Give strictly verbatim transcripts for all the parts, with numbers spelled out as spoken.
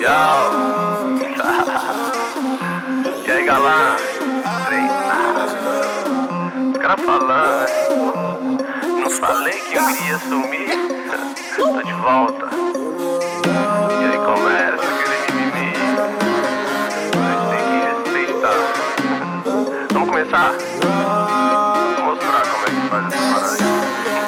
Yo. E aí, galã? Treinar. Os caras falando. Não falei que eu queria sumir? Tô de volta. E aí começa aquele mimimi. Mas tem que respeitar. Vamos começar? Vou mostrar como é que faz essa parada.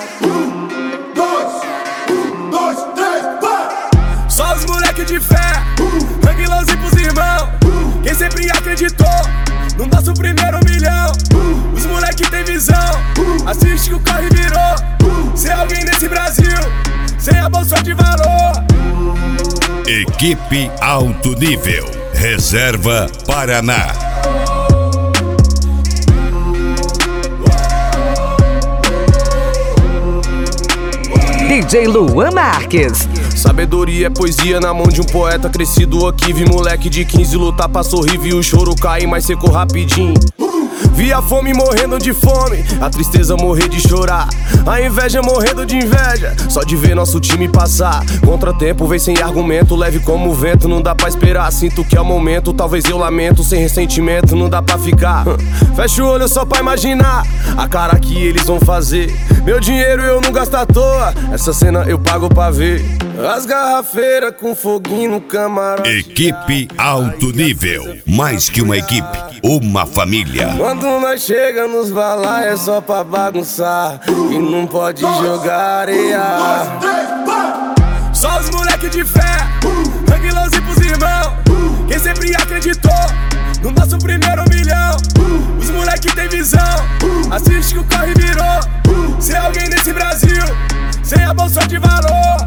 Só os moleque de fé, tranquilãozinho pros irmãos. Quem sempre acreditou no nosso primeiro milhão. Os moleque tem visão, assiste que o corre virou. Ser alguém nesse Brasil, sem a bolsa de valor. Equipe Alto Nível, Reserva Paraná. D J Luan Marques. Sabedoria é poesia na mão de um poeta crescido aqui. Vi moleque de quinze lutar pra sorrir, vi o choro cair, mas secou rapidinho. Vi a fome morrendo de fome, a tristeza morrer de chorar, a inveja morrendo de inveja, só de ver nosso time passar. Contratempo vem sem argumento, leve como o vento, não dá pra esperar. Sinto que é o momento, talvez eu lamento, sem ressentimento, não dá pra ficar. Fecha o olho só pra imaginar a cara que eles vão fazer. Meu dinheiro eu não gasto à toa, essa cena eu pago pra ver. As garrafeiras com foguinho no camarote. Equipe Alto Nível, mais que uma equipe, uma família. Quando nós chega nos balai é só pra bagunçar e não pode jogar areia. Só os moleque de fé, tranquilãozinho pros irmãos. Quem sempre acreditou no nosso primeiro milhão. Os moleque tem visão, assiste que o corre virou. Ser alguém nesse Brasil, sem a bolsa de valor.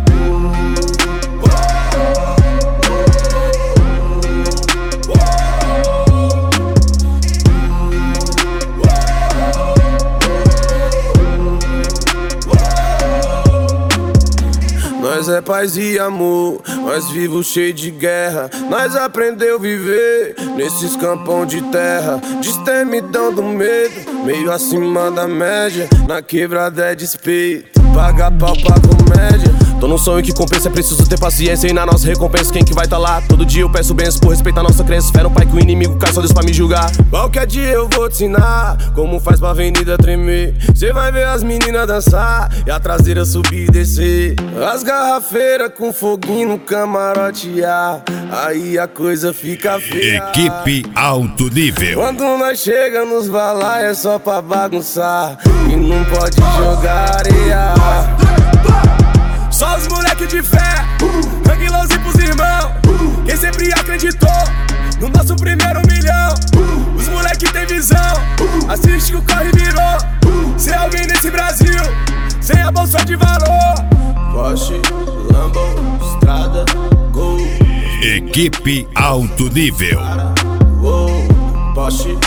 Nós é paz e amor, nós vivos cheio de guerra. Nós aprendeu a viver nesses campão de terra. Destemidão do medo, meio acima da média. Na quebrada é despeito, paga pau pra comédia. Tô num sonho que compensa, é preciso ter paciência. E na nossa recompensa quem que vai tá lá? Todo dia eu peço bênçãos por respeitar nossa crença. Fé no pai que o inimigo cai, só Deus pra me julgar. Qualquer dia eu vou te ensinar como faz pra avenida tremer. Cê vai ver as meninas dançar e a traseira subir e descer. As garrafeiras com foguinho no camarote, ah, aí a coisa fica feia. Equipe Alto Nível. Quando nós chega nos balai é só pra bagunçar e não pode jogar areia. Só os moleque de fé, tranquilãozinho pros irmãos. Quem sempre acreditou no nosso primeiro milhão. Os moleque tem visão, assiste que o corre virou. Ser alguém nesse Brasil, sem a bolsa de valor. Porsche, Lambo, Estrada, Gol. Equipe Alto Nível. Porsche,